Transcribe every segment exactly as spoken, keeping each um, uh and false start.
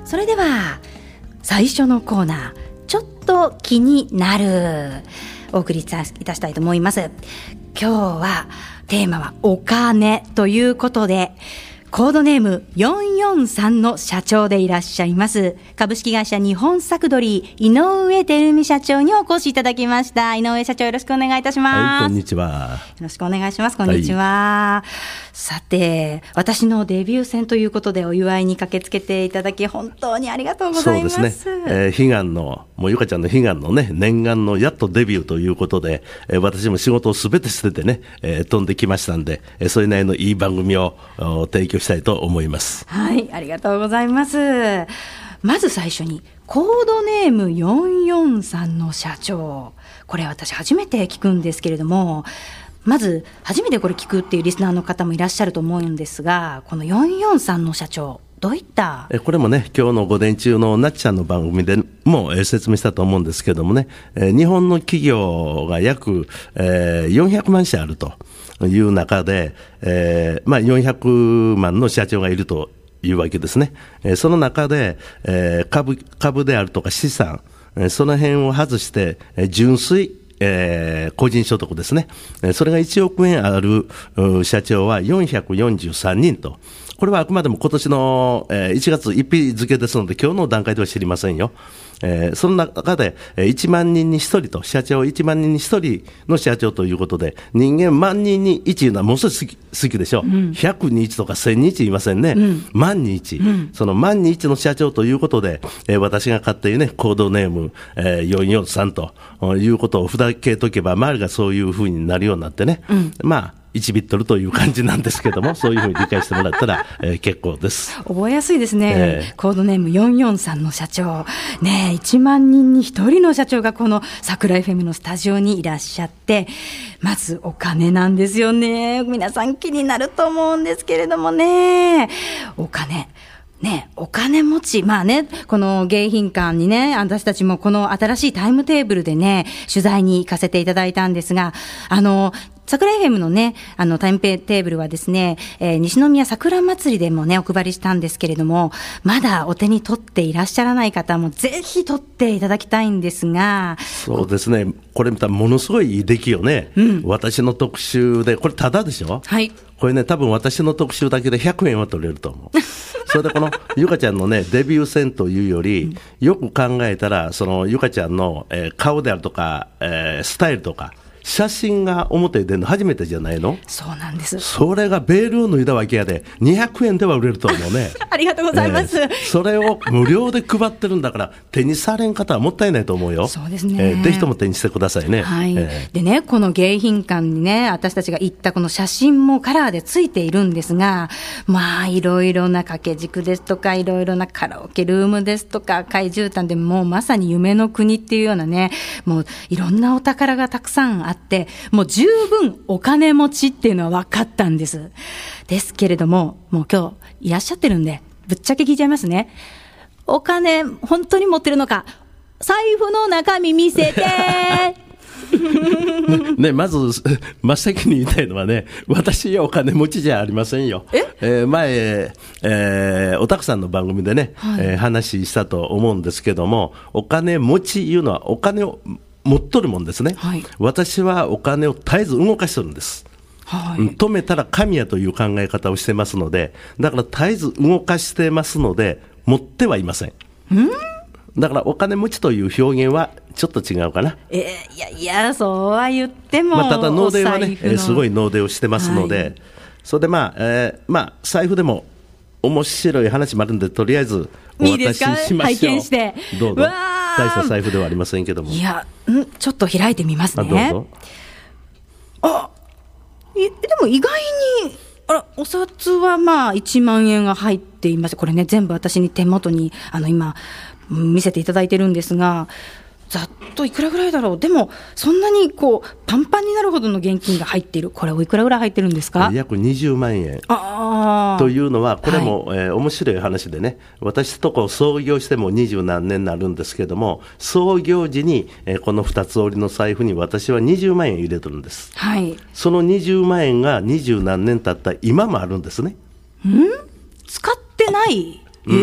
それでは最初のコーナー、ちょっと気になる、お送りいたしたいと思います。今日はテーマはお金ということで、コードネームよんよんさんの社長でいらっしゃいます株式会社日本作取井上照美社長にお越しいただきました。井上社長、よろしくお願いいたします。 はい、こんにちは。 よろしくお願いします。こんにちは、はい、さて、私のデビュー戦ということでお祝いに駆けつけていただき本当にありがとうございます。 そうですね、えー、悲願のもうゆかちゃんの悲願のね、念願のやっとデビューということで、えー、私も仕事をすべて捨ててね、えー、飛んできましたんで、えー、それなりのいい番組を提供したいと思います。 はい、ありがとうございます。まず最初にコードネームよんよんさんの社長、これ私初めて聞くんですけれども、まず初めてこれ聞くっていうリスナーの方もいらっしゃると思うんですが、このよんよんさんの社長、どういったえこれもね、今日の午前中のなっちゃんの番組でもえ説明したと思うんですけどもね、え日本の企業が約、えー、よんひゃくまん社あるという中で、えーまあ、よんひゃくまんの社長がいるというわけですね。えー、その中で、えー、株、株であるとか資産、えー、その辺を外して、えー、純粋えー、個人所得ですね、えー、それがいちおくえんある社長はよんひゃくよんじゅうさんにんと、これはあくまでも今年の、えー、いちがつついたち付ですので、今日の段階では知りませんよ。えー、その中でいちまんにんにひとりと、社長いちまんにんにひとりの社長ということで、人間万人にいちいうのはものすごい好き、好きでしょ、うん、ひゃくにいちとかせんにいち言いませんね、うん、万にいち、うん、その万にいちの社長ということで、えー、私が買っているね、コードネーム、えー、よんよんさんということを札けとけば、周りがそういうふうになるようになってね、うん、まあいちビットルという感じなんですけども、そういうふうに理解してもらったら、えー、結構です。 覚えやすいですね、えー、コードネームよんよんさんの社長、ね、いちまんにんにひとりの社長がこの桜 エフエム のスタジオにいらっしゃって、まずお金なんですよね。皆さん気になると思うんですけれどもね、お金ね、お金持ち、まあね、この迎賓館にね、私たちもこの新しいタイムテーブルでね、取材に行かせていただいたんですが、あの、桜 エフエム のね、あの、タイムテーブルはですね、えー、西宮桜祭りでもね、お配りしたんですけれども、まだお手に取っていらっしゃらない方もぜひ取っていただきたいんですが。 そうですね、これ見たらものすごいいい出来よね、うん、私の特集で、これタダでしょ。はい。これね、多分私の特集だけでひゃくえんは取れると思う。それでこのゆかちゃんのね、デビュー戦というより、うん、よく考えたら、そのゆかちゃんの、えー、顔であるとか、えー、スタイルとか、写真が表に出るの初めてじゃないの？ そうなんです。 それがベールを脱いだわけやで、にひゃくえんでは売れると思うね。 ありがとうございます、 えー、それを無料で配ってるんだから、手にされん方はもったいないと思うよ。 そうですね、 えー、ぜひとも手にしてくださいね。 はい、えー、でね、この迎賓館にね、私たちが行ったこの写真もカラーでついているんですが、まあいろいろな掛け軸ですとか、いろいろなカラオケルームですとか、怪獣館でもうまさに夢の国っていうようなね、もういろんなお宝がたくさんあって、もう十分お金持ちっていうのは分かったんです。ですけれども、もう今日いらっしゃってるんで、ぶっちゃけ聞いちゃいますね。お金本当に持ってるのか、財布の中身見せてね、まず真っ先に言いたいのはね、私はお金持ちじゃありませんよ。え、えー、前、えー、おたくさんの番組でね、はい、えー、話したと思うんですけども、お金持ちいうのはお金を持っとるもんですね、はい、私はお金を絶えず動かしてるんです、はい、止めたら神やという考え方をしてますので、だから絶えず動かしてますので持ってはいません。んだからお金持ちという表現はちょっと違うかな。 えー、いやいや、そうは言っても、 まあ、ただ納税はね、えー、すごい納税をしてますので、はい、それでまあ、えー、まあ財布でも面白い話もあるんで、とりあえずお渡ししましょう。いいですか、拝見して。 どうぞ。 大した財布ではありませんけども。 いや、んちょっと開いてみますね。 あ、どうぞ。 あ、でも意外に、あら、お札はまあいちまんえんが入っています。これね、全部私に手元にあの今見せていただいてるんですが、ざっといくらぐらいだろう。でもそんなにこうパンパンになるほどの現金が入っている。これおいくらぐらい入ってるんですか？ 約にじゅうまんえん。あというのはこれも、はい、えー、面白い話でね、私とこ創業しても二十何年になるんですけども、創業時に、えー、この二つ折りの財布に私はにじゅうまんえん入れてるんです、はい、そのにじゅうまんえんが二十何年経った今もあるんですね。 ん使ってない、うん、え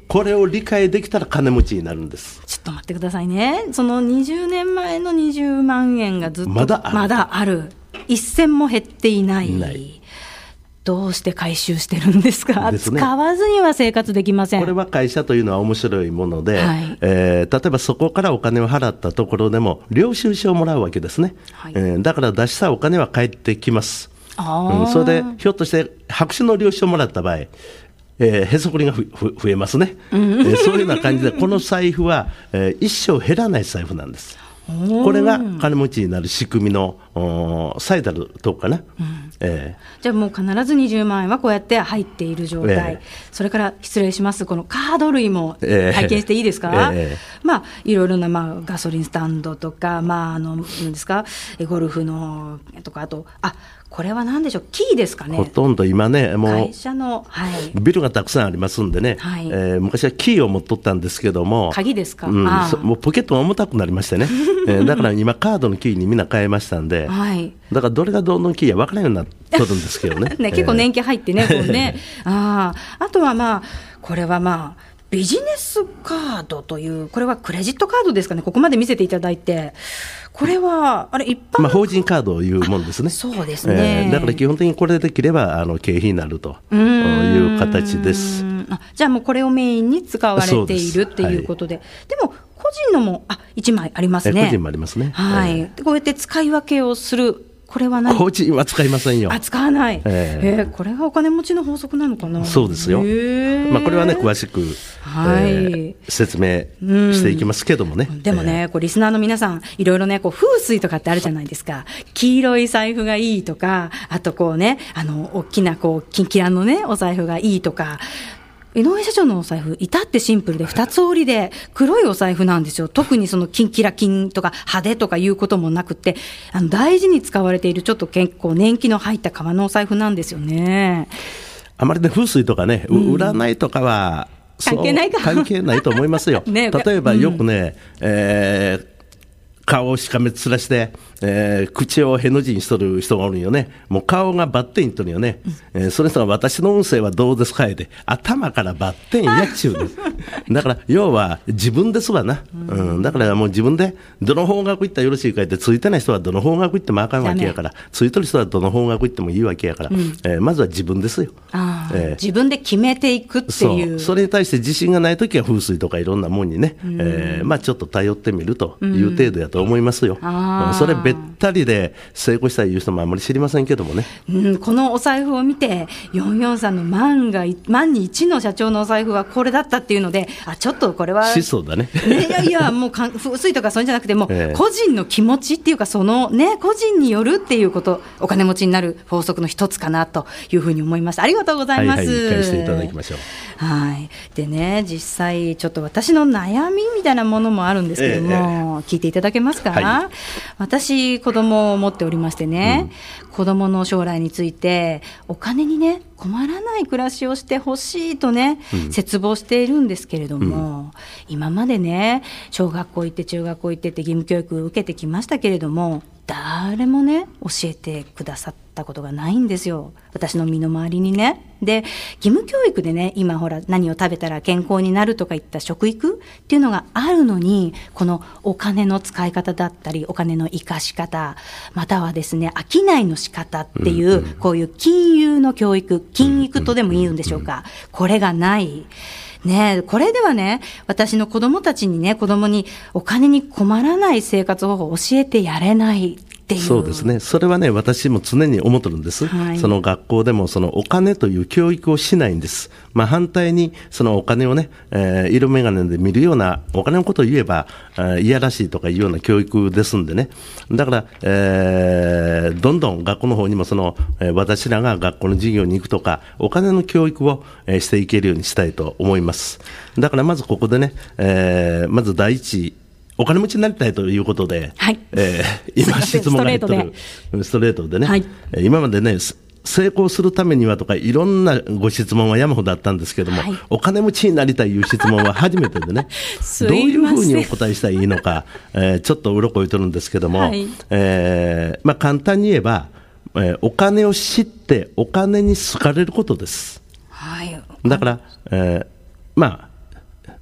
これを理解できたら金持ちになるんです。 ちょっと待ってくださいね。そのにじゅうねんまえのにじゅうまんえんがずっとまだある。 まだある。一銭も減っていない。ないどうして回収してるんですか。ですね、使わずには生活できません。 これは会社というのは面白いもので、はい、えー、例えばそこからお金を払ったところでも領収書をもらうわけですね、はい、えー、だから出したお金は返ってきます。あ、うん、それでひょっとして白紙の領収書をもらった場合、えー、へそくりがふふ増えますね、うん、えー、そういうような感じでこの財布は、えー、一生減らない財布なんです。これが金持ちになる仕組みの最たるとこかな、うん、 えー、じゃあもう必ずにじゅうまんえんはこうやって入っている状態、えー、それから失礼します、このカード類も拝見していいですか、えーえー、まあいろいろな、まあ、ガソリンスタンドとか、まあ、あの何ですか、ゴルフのとか、あとあこれは何でしょう、キーですかね。 ほとんど今ね、もう会社の、はい、 ビルがたくさんありますんでね、はい、えー、昔はキーを持っとったんですけども、 鍵ですか、 うん、もうポケットが重たくなりましてね、えー、だから今カードのキーにみんな変えましたんで、はい、だからどれがどのキーや分からないようになっとるんですけどねね、結構年季入ってね、こうねあ, あとはまあこれはまあビジネスカードという、これはクレジットカードですかね、ここまで見せていただいて、これはあれ一般、 まあ、法人カードをいうもんですね。 そうですね、 えー、だから基本的にこれできればあの経費になるという形です。 あ、じゃあもうこれをメインに使われているっていうことで、はい、でも個人のもあいちまいありますね。 個人もありますね、 はい、えー、こうやって使い分けをする、これは何？ 個人は使いませんよ。 あ、使わない、えーえー、これがお金持ちの法則なのかな。 そうですよ、まあ、これはね詳しく、はい、えー、説明していきますけどもね、うん、 でもね、えー、こうリスナーの皆さんいろいろね、こう風水とかってあるじゃないですか。黄色い財布がいいとか、あとこうね、あの大きなこうキンキラのねお財布がいいとか、井上社長のお財布、至ってシンプルで二つ折りで黒いお財布なんですよ。特にそのキンキラキンとか派手とかいうこともなくて、あの大事に使われているちょっと結構年季の入った革のお財布なんですよね。 あまりね風水とかね、うん、占いとかは関係ないか関係ないと思いますよ、ね、例えばよくね、うん、えー顔をしかめつらして、えー、口をへの字にしとる人がおるんよね。もう顔がバッテンいっとるよね、うん、えー、それとは私の運勢はどうですかで頭からバッテンやっちゅうですだから要は自分ですわな、うんうん、だからもう自分でどの方角行ったらよろしいかってついてない人はどの方角行ってもあかんわけやから、ついてる人はどの方角行ってもいいわけやから、うん、えー、まずは自分ですよ。 あ、えー、自分で決めていくっていう。 そう、それに対して自信がないときは風水とかいろんなもんにね、うん、えー、まあ、ちょっと頼ってみるという程度やと思いますよ、うん、それべったりで成功したいいう人もあんまり知りませんけどもね、 うん、このお財布を見てよんよんさんの万が万に一の社長のお財布はこれだったっていうので、あ、ちょっとこれはしそうだねね、いやいやもうか風水とかそういうんじゃなくても、えー、個人の気持ちっていうか、そのね個人によるっていうこと、お金持ちになる法則の一つかなというふうに思いました。ありがとうございます。はいはい、 理解していただきましょう。 はい、でね、実際ちょっと私の悩みみたいなものもあるんですけども、えー、聞いていただけますか。はい、私子供を持っておりましてね、うん、子供の将来についてお金にね困らない暮らしをしてほしいとね、うん、切望しているんですけれども、うん、今までね小学校行って中学校行ってって義務教育を受けてきましたけれども、誰もね教えてくださったことがないんですよ、私の身の回りにね。で、義務教育でね、今ほら何を食べたら健康になるとかいった食育っていうのがあるのに、このお金の使い方だったりお金の生かし方、またはですね商いの仕方っていう、うんうん、こういう金融の教育、金育とでも言うんでしょうか、これがないね。これではね、私の子供たちにね、子供にお金に困らない生活方法を教えてやれないっていう。 そうですね、それはね私も常に思ってるんです、はい、その学校でもそのお金という教育をしないんです。まあ、反対にそのお金をね、えー、色眼鏡で見るようなお金のことを言えば、えー、いやらしいとかいうような教育ですんでね。だから、えー、どんどん学校の方にもその、えー、私らが学校の授業に行くとかお金の教育を、えー、していけるようにしたいと思います。だからまずここでね、えー、まず第一お金持ちになりたいということで、はい、えー、今質問が入ってるストレートでね、はい、今までね成功するためにはとかいろんなご質問は山ほどあったんですけども、はい、お金持ちになりたいいう質問は初めてでねどういうふうにお答えしたらいいのか、えー、ちょっとうろこいとるんですけども、はい、えーまあ、簡単に言えば、えー、お金を知ってお金に好かれることです、はい、だから、えー、まあ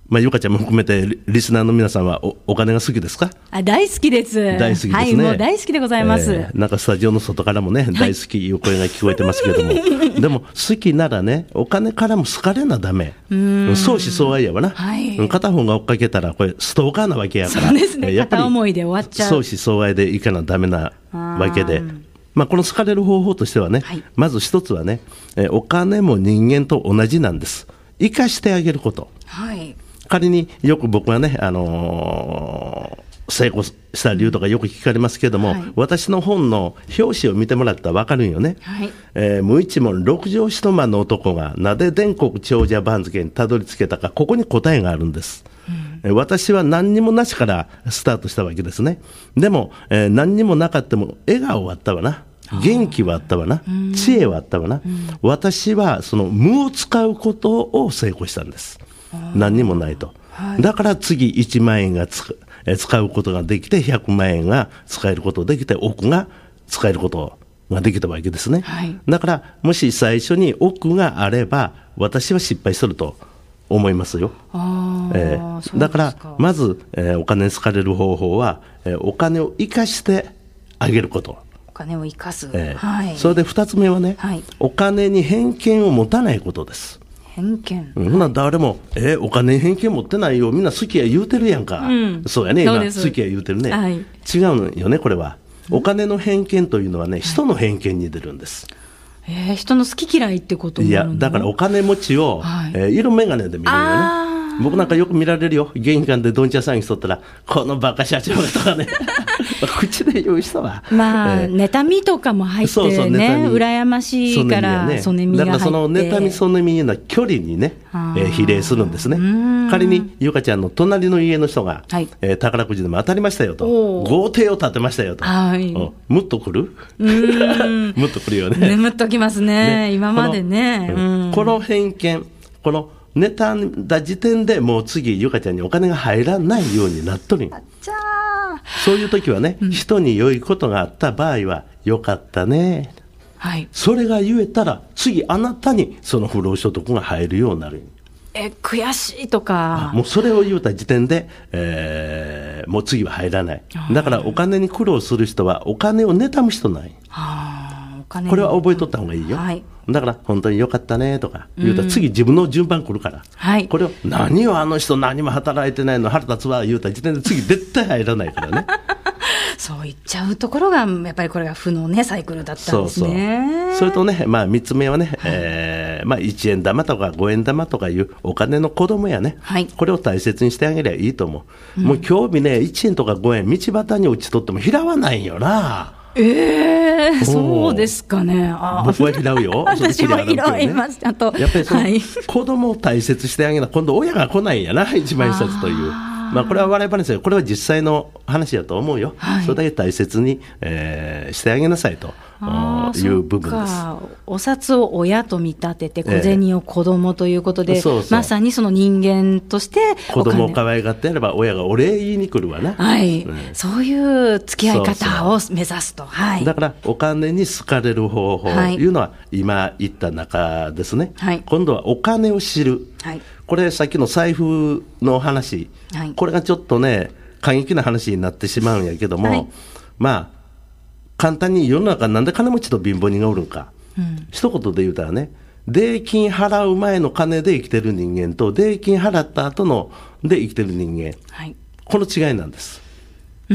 まあ、ゆかちゃんも含めてリスナーの皆さんは お, お金が好きですか？ あ、大好きです。 大好きですね。 はい、もう大好きでございます。 えー、なんかスタジオの外からもね、大好きいう声が聞こえてますけども、はい、でも好きならね、お金からも好かれなダメ。相思相愛やわな、はい、片方が追っかけたらこれストーカーなわけやから、 そうですね、 やっぱり片思いで終わっちゃう。 相思相愛でいかなダメなわけで、まあ、この好かれる方法としてはね、はい、まず一つはね、えお金も人間と同じなんです。生かしてあげること、はい、仮によく僕はね、あのー、成功した理由とかよく聞かれますけども、はい、私の本の表紙を見てもらったら分かるんよね、はい、えー、無一文六畳一間の男がなぜ全国長者番付にたどり着けたか、ここに答えがあるんです、うん、私は何にもなしからスタートしたわけですね。でも、えー、何にもなかったも笑顔はあったわな、元気はあったわな、知恵はあったわな、私はその無を使うことを成功したんです。何にもないと、はい、だから次いちまんえんがつく使うことができて、ひゃくまんえんが使えることができて、億が使えることができたわけですね、はい、だからもし最初に億があれば私は失敗すると思いますよ。あ、えー、だからまず、えー、お金に好かれる方法は、えー、お金を生かしてあげること、 お金を生かす、 えーはい、それでふたつめはね、はい、お金に偏見を持たないことです。 偏見、 うん、誰も、えー、お金に偏見持ってないよ、みんな好きや言うてるやんか、うん、そうやね、今好きや言うてるね、はい、違うのよね、これは。お金の偏見というのはね、人の偏見に出るんです、 はい、えー、人の好き嫌いってことになるの？ いや、だからお金持ちを、はい、えー、色眼鏡で見るよね。僕なんかよく見られるよ、玄関でどんちゃ騒ぎしとったら、このバカ社長がとかね口で言う人はまあ、えー、妬みとかも入ってね、そうそう、羨ましいからそねみが入って、 だからその妬みそねみの距離にね、えー、比例するんですね。仮にゆかちゃんの隣の家の人が、はい、えー、宝くじでも当たりましたよと、豪邸を建てましたよと、はい、むっとくるむっとくるよね。 むっときますね、ね、今までね、 この、うん、この偏見、この妬んだ時点でもう次ゆかちゃんにお金が入らないようになっとるん。そういう時はね、うん、人に良いことがあった場合はよかったね、はい、それが言えたら次あなたにその不労所得が入るようになる。 え、悔しいとか、 もうそれを言うた時点で、えー、もう次は入らない。だからお金に苦労する人はお金を妬む人ない。これは覚えとった方がいいよ、はい、だから本当によかったねとか言うたら次自分の順番来るから、はい、これを何をあの人何も働いてないの腹立つわ言うた時点で次絶対入らないからねそう言っちゃうところがやっぱりこれが負の、ね、サイクルだったんですね。 そうそう、それとね、まあ、みっつめはね、はい、えーまあ、いちえん玉とかごえん玉とかいうお金の子供やね、はい、これを大切にしてあげればいいと思う、うん、もう興味ねいちえんとかごえん道端に落ちとっても拾わないよな。 えー、そうですかね。あ、 僕は拾うよ私も拾います。あとやっぱりその、はい、子供を大切してあげな今度親が来ないんやな、一万円札という。まあ、これは笑い話ですよ。これは実際の話だと思うよ、はい、それだけ大切に、えー、してあげなさいという部分です。 お札を親と見立てて小銭を子供ということで、えー、そうそうまさにその人間として子供を可愛がってやれば親がお礼言いに来るわな、 はい、うん、そういう付き合い方を目指すと。はい、 だからお金に好かれる方法というのは今言った中ですね、はい、今度はお金を知る、はい、これさっきの財布の話、はい、これがちょっとね過激な話になってしまうんやけども、はい、まあ簡単に世の中なんで金持ちと貧乏人がおるんか、うん、一言で言うたらね、税金払う前の金で生きてる人間と税金払った後ので生きてる人間、はい、この違いなんです、うん、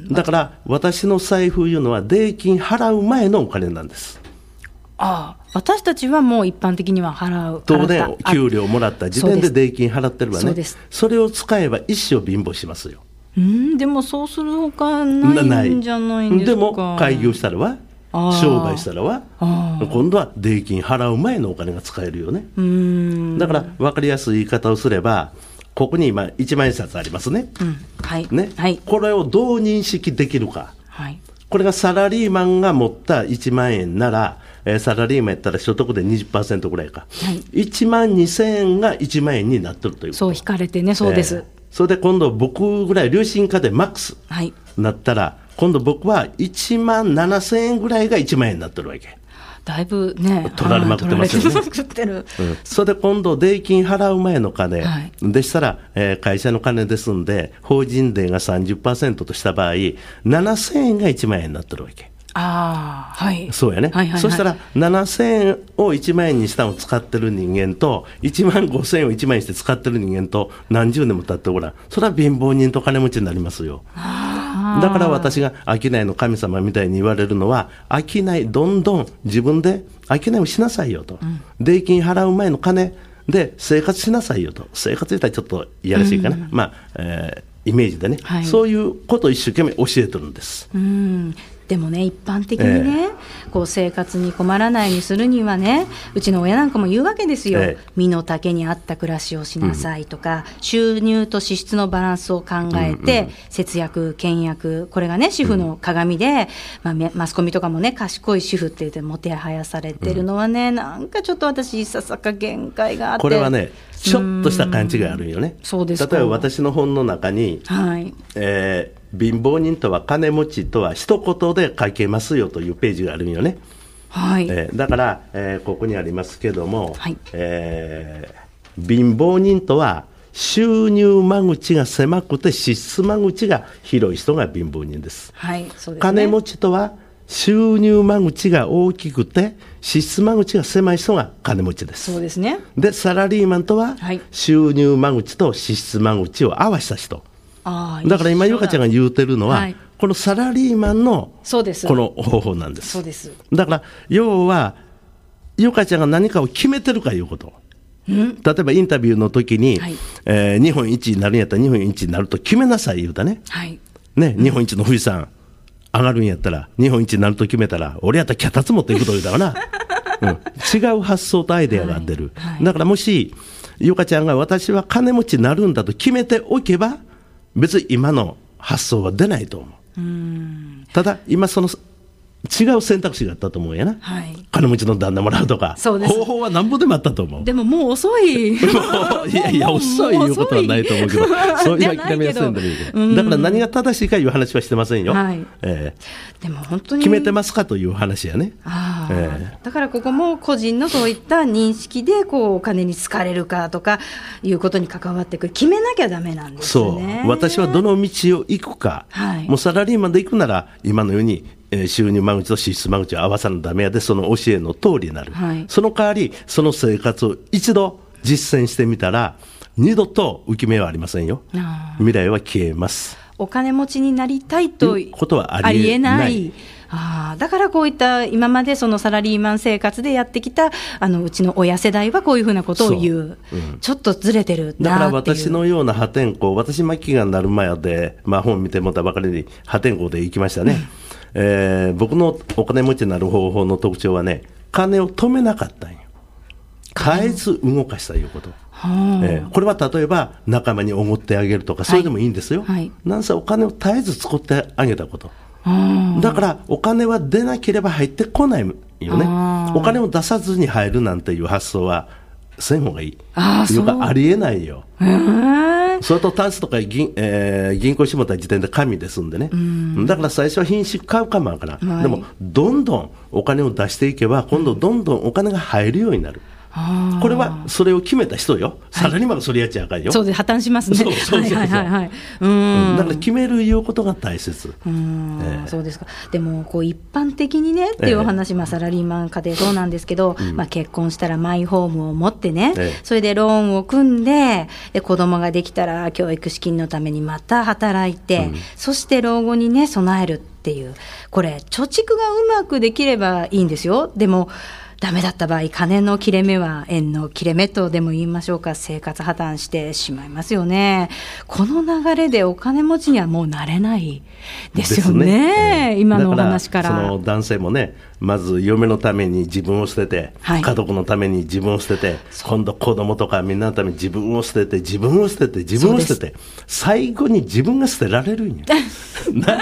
だから私の財布いうのは税金払う前のお金なんです。 ああ、私たちはもう一般的には払う当然給料もらった時点で税金払ってるわね。 そ, そ, それを使えば一生貧乏しますよ。 うん、でもそうするほかないんじゃないんですか。 でも開業したらは商売したらは今度は税金払う前のお金が使えるよね。うーん、だから分かりやすい言い方をすればここに今いちまんえん札ありますね、うんはいねはい、これをどう認識できるか、はい、これがサラリーマンが持ったいちまんえんなら、えー、サラリーマンやったら所得で にじゅっパーセント ぐらいか、はい、いちまんにせんえんがいちまんえんになってるということ。 そう引かれてね。そうです、えー、 それで今度僕ぐらい良心家でマックスなったら、はい、今度僕はいちまんななせんえんぐらいがいちまんえんになってるわけ。 だいぶね、 取られまくってますよね。 取られまくってる。 うん、それで今度、税金払う前の金、 はい、 でしたら、えー、会社の金ですんで、法人税が さんじゅっパーセント とした場合、ななせんえんがいちまん円になってるわけ。 ああ、はい。 そうやね。はいはいはい、そしたら、ななせんえんをいちまん円にしたのを使ってる人間と、いちまんごせんえんをいちまん円にして使ってる人間と、何十年も経ってごらん。それは貧乏人と金持ちになりますよ。だから私が商いの神様みたいに言われるのは、商いどんどん自分で商いをしなさいよと、うん、税金払う前の金で生活しなさいよと。生活自体ちょっといやらしいかな、うん、まあ、えー、イメージでね、はい、そういうことを一生懸命教えてるんです。 うん、でもね、一般的にね、えー、こう生活に困らないようにするにはね、うちの親なんかも言うわけですよ、えー、身の丈に合った暮らしをしなさいとか、うん、収入と支出のバランスを考えて、うんうん、節約倹約、これがね主婦の鏡で、うん、まあ、マスコミとかもね賢い主婦って言ってもてはやされてるのはね、うん、なんかちょっと私いささか限界があって、 これはねちょっとした勘違いあるよね。 そうですか。 例えば私の本の中に、はい、えー、貧乏人とは金持ちとは一言で書けますよというページがあるんよね。はい、えー、だから、えー、ここにありますけども、はい、えー、貧乏人とは収入間口が狭くて支出間口が広い人が貧乏人です。はい、そうですね。金持ちとは収入間口が大きくて支出間口が狭い人が金持ちです。 そうですね。 でサラリーマンとは収入間口と支出間口を合わせた人。ああ、だから今ゆかちゃんが言うてるのは、はい、このサラリーマンのこの方法なんです。 そうです。 だから要はゆかちゃんが何かを決めてるかいうこと。例えばインタビューの時に、はい、えー、日本一になるんやったら日本一になると決めなさい言うたね。はい、ね、日本一の富士山上がるんやったら日本一になると決めたら俺やったら脚立持っていくと言うたかな、うん、違う発想とアイデアが出る、はいはい、だからもしゆかちゃんが私は金持ちになるんだと決めておけば別に今の発想は出ないと思う。うーん、ただ今その違う選択肢があったと思うやな、はい、金持ちの旦那もらうとか。そうです。方法は何ぼでもあったと思う。 でももう遅い。 もういやいや遅いいうことはないと思うけどそういう諦めやすいんだけど、だから何が正しいかいう話はしてませんよ、はい、えー、 でも本当に決めてますかという話やね。 あ、えー、だからここも個人のそういった認識でこうお金に疲れるかとかいうことに関わってくる。決めなきゃダメなんですね。 そう、私はどの道を行くか、はい、もうサラリーマンで行くなら今のように収入間口と支出間口を合わさるのダメやで、その教えの通りになる、はい、その代わりその生活を一度実践してみたら二度と浮き目はありませんよ。未来は消えます。 お金持ちになりたいということはありえない。ありえない。 あ、だからこういった今までそのサラリーマン生活でやってきたあのうちの親世代はこういうふうなことを言う、う、うん、ちょっとずれてるなっていう。 だから私のような破天荒、私末期がなる前で、まあ、本見てもらったばかりに破天荒で行きましたね、うん、えー、僕のお金持ちになる方法の特徴はね、金を止めなかったんよ。変えず動かしたいうこと、はあ、えー、これは例えば仲間におごってあげるとかそれでもいいんですよ、はいはい、なんせお金を絶えず使ってあげたこと、はあ、だからお金は出なければ入ってこないよね、はあ、お金を出さずに入るなんていう発想はせん方がいい。ああ、いうかありえないよ。それとタンスとか 銀,、えー、銀行しもった時点で神ですんでね、うん、だから最初は品種買うかもわからん、はい、でもどんどんお金を出していけば今度どんどんお金が入るようになる、うん、これはそれを決めた人よ。サラリーマンがそれやっちゃあかんよ、はい、 そうで破綻しますね。そうそうそうそう、はいはいはい、うん、 だから決めるいうことが大切。 うん、えー、そうですか。でもこう一般的にねっていうお話、えーまあ、サラリーマン家庭そうなんですけど、うん、まあ、結婚したらマイホームを持ってね、えー、それでローンを組んで、で子供ができたら教育資金のためにまた働いて、うん、そして老後にね備えるっていう、これ貯蓄がうまくできればいいんですよ。でもダメだった場合、金の切れ目は縁の切れ目とでも言いましょうか、生活破綻してしまいますよね。この流れでお金持ちにはもうなれないですよね、ね、今のお話から。 だからその男性もね、まず嫁のために自分を捨てて、はい、家族のために自分を捨てて、今度子供とかみんなのために自分を捨てて自分を捨てて自分を捨てて最後に自分が捨てられるんよな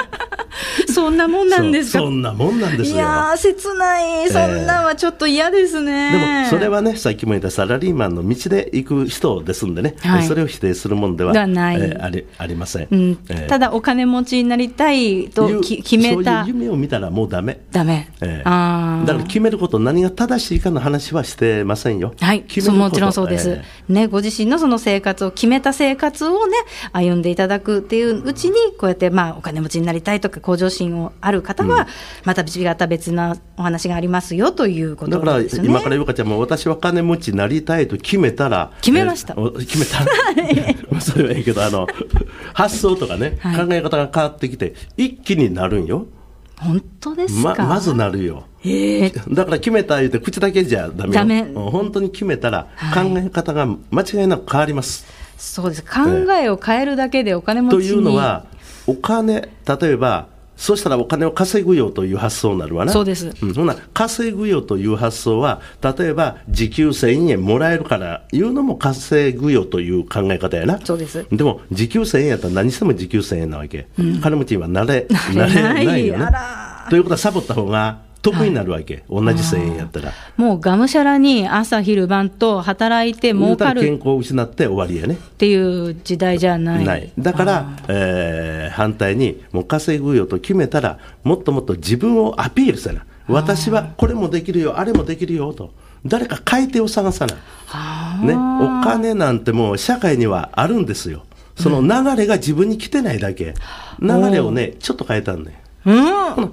そんなもんなんですか。 そ, そんなもんなんですよ。 いやー切ない。そんなんはちょっと嫌ですね、 えー、でもそれはね、さっきも言ったサラリーマンの道で行く人ですんでね、はい、それを否定するものではない、えー、あ, りありません、 うんえー、ただお金持ちになりたいとき決めた、 そういう夢を見たらもうダメダメ、 えー、あだから決めること、何が正しいかの話はしてませんよ。 はい、もちろんそうです、えーね、ご自身のその生活を決めた生活をね歩んでいただくっていううちに、こうやってまあお金持ちになりたいとか向上心をある方はまた違った別なお話がありますよということですね。 だから今からゆかちゃんも、私は金持ちになりたいと決めたら、 決めました、 えー、決めたそれはいいけど、あの発想とかね、はい、考え方が変わってきて一気になるんよ。 本当ですか。 ま, まずなるよ、 えー、 だから決めた言うて口だけじゃダメよ。 ダメ、 本当に決めたら考え方が間違いなく変わります、はい、 そうです。考えを変えるだけでお金持ちに、 というのは、お金、例えばそうしたらお金を稼ぐよという発想になるわな。 そうです、 うん、ほな稼ぐよという発想は、例えば時給せんえんもらえるからいうのも稼ぐよという考え方やな。 そうです。 でも時給せんえんやったら何しても時給せんえんなわけ、うん、金持ちにはなれなれない、 なれないよね。ということはサボった方が得になるわけ、はい、同じせんえんやったら。 もうがむしゃらに朝昼晩と働いて儲かる、 健康を失って終わりやねっていう時代じゃない。 ないだから、えー、反対にもう稼ぐよと決めたら、もっともっと自分をアピールせな。私はこれもできるよ、あれもできるよと、誰か買い手を探さな、ね、お金なんてもう社会にはあるんですよ。その流れが自分に来てないだけ、流れをねちょっと変えたんね、うん、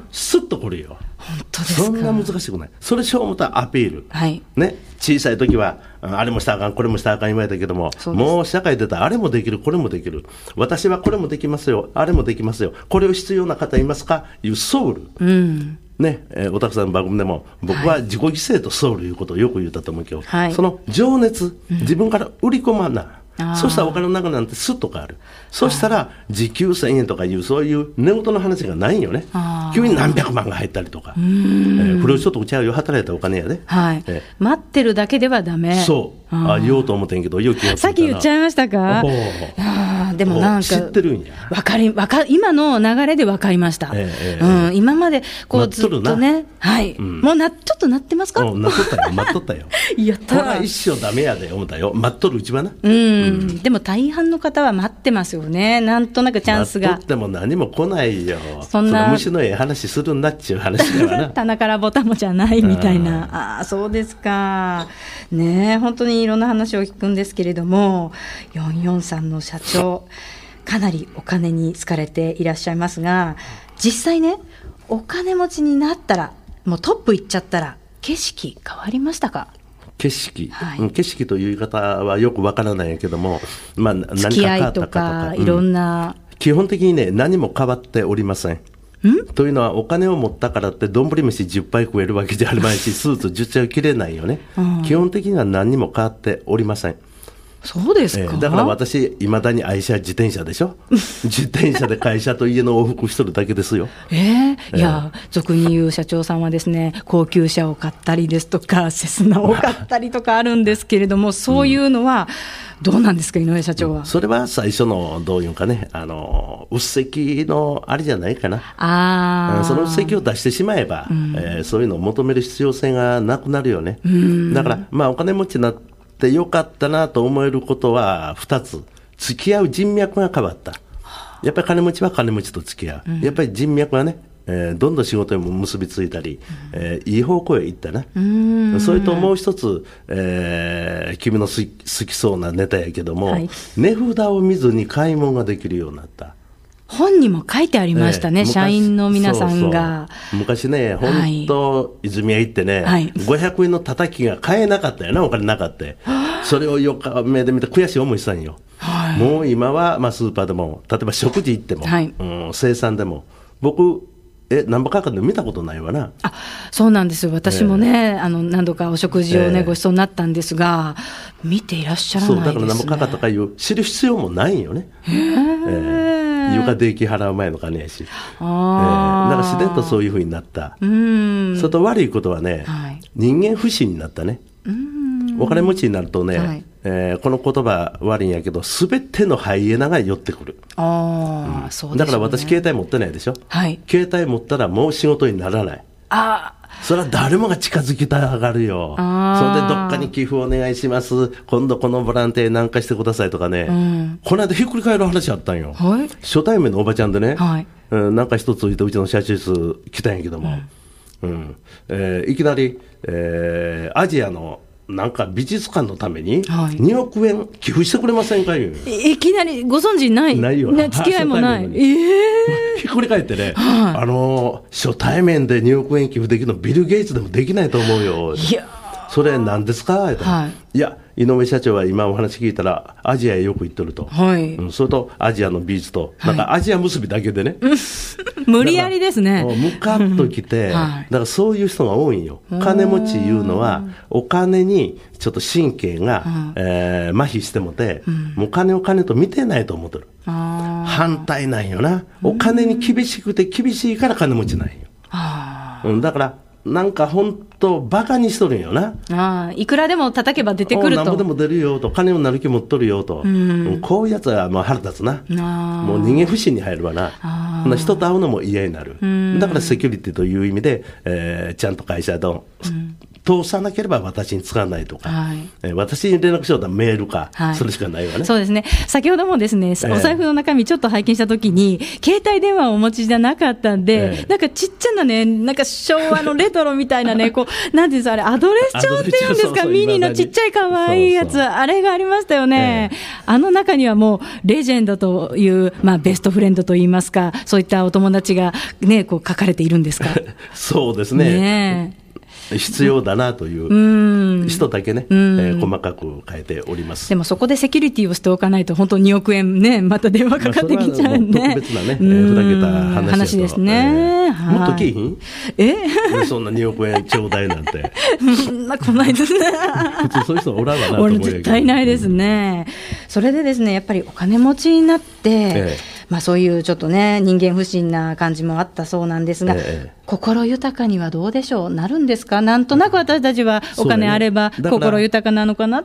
スッとこれよ。 本当ですか。 そんな難しくない。それしょうもたアピール、 はいね、小さい時はあれもしたらあかんこれもしたらあかん言われたけども、もう社会出たらあれもできるこれもできる、私はこれもできますよあれもできますよ、これを必要な方いますかいうソウル、うんねえー、おたくさんの番組でも僕は自己犠牲とソウルいうことをよく言ったと思うけど、はい、その情熱、自分から売り込まな、うん、そしたらお金の中なんてスッと変わる。そしたら時給せんえんとかいうそういう寝言の話がないよね。急に何百万が入ったりとか、えー、不良所得ちゃうよ、働いたお金やで、 はいえー、待ってるだけではダメ。 そうあ言おうと思ってんけど、よく言さっき言っちゃいましたか。あでもなんか知ってるんや。 わかりわか今の流れで分かりました、えーうん、今までこうずっとね、はい、うん、もうなちょっとなってますか。 もうなっとったよ待っとったよやったこれは一生ダメやで思ったよ。待っとるうちはな、 うん、うん、でも大半の方は待ってますよね。なんとなくチャンスが。 待っとっても何も来ないよ。そんな虫のええ話するんだっちゅう話だからな棚からぼたもじゃないみたいな。ああそうですかね。本当にいろんな話を聞くんですけれども、よんよんさんの社長かなりお金に好かれていらっしゃいますが、実際ねお金持ちになったらもうトップ行っちゃったら景色変わりましたか。 景色、はい、景色という言い方はよくわからないんやけども、まあ、何か変わったかとか、付き合いとかいろんな、うん、基本的にね何も変わっておりません。というのはお金を持ったからってどんぶり飯じゅっぱい食えるわけじゃありませんしスーツじゅっちゃい着れないよね、うん、基本的には何にも変わっておりません。 そうですか、 えー、だから私いまだに愛車自転車でしょ自転車で会社と家の往復しとるだけですよえー、いや、えー、俗に言う社長さんはですね高級車を買ったりですとかセスナを買ったりとかあるんですけれどもそういうのはどうなんですか井上社長は。 それは最初のどういうかね、あのうっせきのあれじゃないかな。あそのうっせきを出してしまえば、うんえー、そういうのを求める必要性がなくなるよね。うんだから、まあ、お金持ちになってよかったなと思えることはふたつ。付き合う人脈が変わった。やっぱり金持ちは金持ちと付き合う、うん、やっぱり人脈がねえー、どんどん仕事にも結びついたり、うんえー、いい方向へ行ったな。うんそれともう一つ、えー、君の好き、好きそうなネタやけども、はい、値札を見ずに買い物ができるようになった。 本にも書いてありましたね、えー、社員の皆さんが。 そうそう昔ね本当、はい、泉屋行ってね、はい、ごひゃくえんのたたきが買えなかったよな、お金なかった。それをよか目で見て悔しい思いしたんよ、はい、もう今は、まあ、スーパーでも例えば食事行っても、はいうん、生産でも僕え何ばかかで見たことないわな。 あそうなんですよ。私もね、えー、あの何度かお食事を、ねえー、ごちそうになったんですが見ていらっしゃらないですね。 そうだから何ばかかとかいう知る必要もないよね。へー、えー、床電気払う前の金やし、あ、えー、なんか自然とそういうふうになった。うんそれと悪いことはね、はい、人間不信になったね。うんお金持ちになるとね、はいええー、この言葉悪いんやけど、すべてのハイエナが寄ってくる。 あ、うん、そうですね。 だから私携帯持ってないでしょ、はい、携帯持ったらもう仕事にならない。 あ、 それは誰もが近づきたがるよ。それでどっかに寄付お願いします、今度このボランティアなんかしてくださいとかね、うん、この間ひっくり返る話あったんよ、はい、初対面のおばちゃんでね、はい、うん、なんか一ついてうちの社長室来たんやけども、うんうん、えー、いきなり、えー、アジアのなんか美術館のためににおくえん寄付してくれませんかいう、 はい、いきなりご存知ないないよ、 ね、付き合いもない、えー、ひっくり返ってね、はい、あの初対面でにおくえん寄付できるのビル・ゲイツでもできないと思うよ。いや、それ何ですか、はい、いや井上社長は今お話聞いたらアジアへよく行ってると、はい、うん、それとアジアの美術となんかアジア結びだけでね、はい、 無理やりですね。 ムカッときて、はい、だからそういう人が多いんよ。金持ちいうのはお金にちょっと神経が、えー、麻痺してもて、うん、もう金を金と見てないと思ってる。反対なんよな。お金に厳しくて厳しいから金持ちなんよ。うん、だからなんか本当バカにしとるんよな。 あ、いくらでも叩けば出てくると。 なんぼでも出るよと、金をなる気持っとるよと、うん、こういうやつはもう腹立つな。もう人間不信に入るわな。人と会うのも嫌になる。だからセキュリティという意味で、えー、ちゃんと会社の、うん、通さなければ私に使わないとか、はい、えー、私に連絡しようとメールか、はい、それしかないわね。 そうですね。先ほどもですね、お財布の中身ちょっと拝見したときに、えー、携帯電話をお持ちじゃなかったんで、えー、なんかちっちゃなね、なんか昭和のレトロみたいなね、こう、なんていうんですか、あれ、アドレス帳っていうんですか、そうそう、ミニのちっちゃい可愛いやつ、そうそう、あれがありましたよね。えー、あの中にはもう、レジェンドという、まあ、ベストフレンドといいますか、そういったお友達がね、こう書かれているんですか。 そうですね。ね、必要だなという人だけね、えー、細かく変えております。 でもそこでセキュリティをしておかないと本当ににおくえんね、また電話かかってきちゃうんで、 まあ、特別なね、えー、ふざけた話, 話ですね、 えー、もっときいひんえそんなにおくえんちょうだいなんてそんな来ないですね普通そういう人おらんわなと思うやけど、 絶対ないですね、うん、それでですね、やっぱりお金持ちになって、えーまあ、そういうちょっとね、人間不信な感じもあったそうなんですが、ええ、心豊かにはどうでしょう、なるんですか。なんとなく私たちはお金あれば心豊かなのかなって。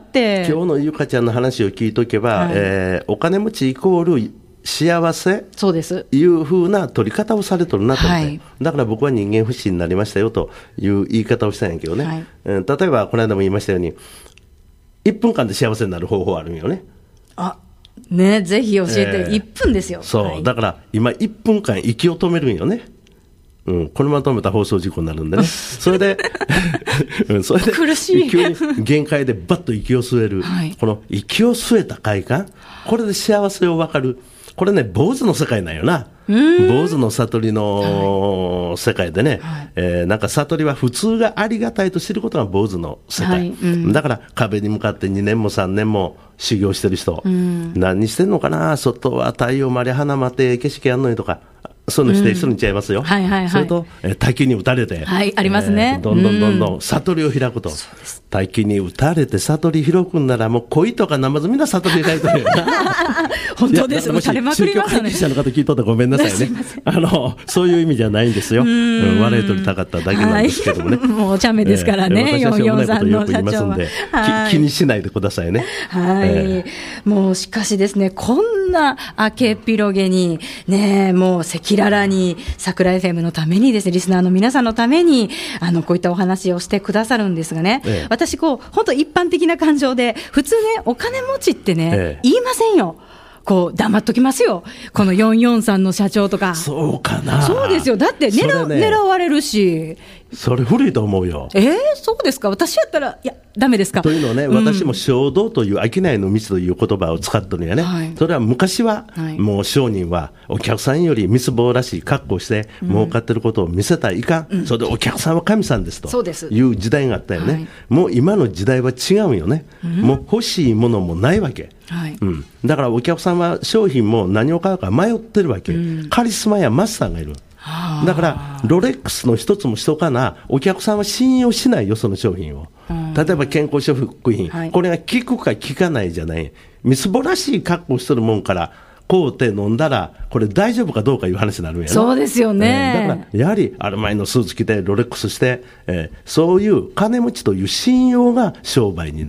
今日のゆかちゃんの話を聞いとけば、はい、えー、お金持ちイコール幸せ、 そうですいうふうな取り方をされとるなと思って、はい、だから僕は人間不信になりましたよという言い方をしたんやけどね、はい、えー、例えばこの間も言いましたようにいっぷんかんで幸せになる方法あるんよね。 あね、ぜひ教えて、いっぷんですよ。 そう、はい、だから今いっぷんかん息を止めるんよね。うん、このまま止めたら放送事故になるんでね。それで、それで苦しい急に限界でバッと息を吸える、はい、この息を吸えた快感、これで幸せを分かる。これね、坊主の世界なんよな。坊主の悟りの世界でね、はい、えー、なんか悟りは普通がありがたいと知ることが坊主の世界、はい、うん、だから壁に向かってにねんもさんねんも修行してる人、うん、何してんのかな、外は太陽まで花待って景色やんのにとか、そういうのして一緒にちゃいますよ、うん、はいはいはい、それと、えー、滝に打たれて、 はい、ありますね、 えー、どんどんどんどん悟りを開くと、うん、滝に打たれて悟り開くんならもう恋とかナマズみんな悟り開いてるよな本当です、もう垂れまくりましたね。 宗教関係者の方聞いとったらごめんなさいねあのそういう意味じゃないんですよ、うん、笑い取りたかっただけなんですけどもね、はい、 もうチャメですからね、 えー、私はしょうもないことよく言いますんで、 はい、 気にしないでくださいね、 はい、えー、もうしかしですね、こんな明けっぴろげにね、もう赤裸々に桜 エフエム のためにですね、リスナーの皆さんのためにあのこういったお話をしてくださるんですがね、ええ、私こう本当一般的な感情で普通ね、お金持ちってね、ええ、言いませんよ。こう黙っときますよ、このよんよんさんの社長とか。 そうかな。 そうですよ、だって 狙,、ね、狙われるし。 それ古いと思うよ。 えー、そうですか。私やったらいやダメですか。 というのはね、うん、私も衝動という商いの道という言葉を使ってるんやね、はい、それは昔は、はい、もう商人はお客さんよりみすぼらしい格好して儲かってることを見せたらいかん、うん、それでお客さんは神さんですという時代があったよね、はい、もう今の時代は違うよね、うん、もう欲しいものもないわけ、はい、うん、だからお客さんは商品も何を買うか迷ってるわけ、うん、カリスマやマスターがいる。だからロレックスの一つもしとかな、お客さんは信用しないよ、その商品を。例えば健康食品、はい、これが効くか効かないじゃない、みすぼらしい格好してるもんから買うて飲んだらこれ大丈夫かどうかいう話になるんやな。 そうですよね、 えー、だからやはりアルマイのスーツ着てロレックスして、えー、そういう金持ちという信用が商売になる。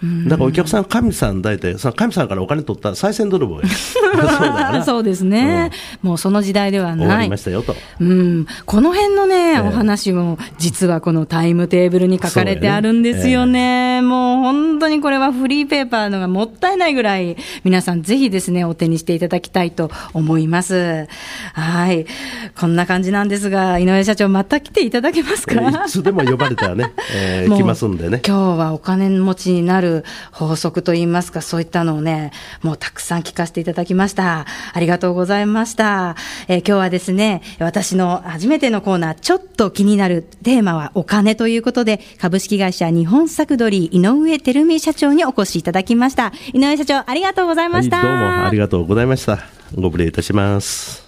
だからお客さん、神さん抱いて、その神さんからお金取ったら賽銭泥棒やそうだからそうですね、うん、もうその時代ではない。 終わりましたよと、 うん、この辺のね、えー、お話も実はこのタイムテーブルに書かれてあるんですよね。えー、もう本当にこれはフリーペーパーのがもったいないぐらい、皆さんぜひですね、お手にしていただきたいと思います。はい。こんな感じなんですが、井上社長、また来ていただけますか？ えー、いつでも呼ばれたらね、えー、来ますんでね。 今日はお金持ちになる法則といいますか、そういったのをね、もうたくさん聞かせていただきました。ありがとうございました。えー、今日はですね、私の初めてのコーナー、ちょっと気になるテーマはお金ということで、株式会社日本サクドリー井上照美社長にお越しいただきました。井上社長、ありがとうございました。 はい、どうもありがとうございました。ご無礼いたします。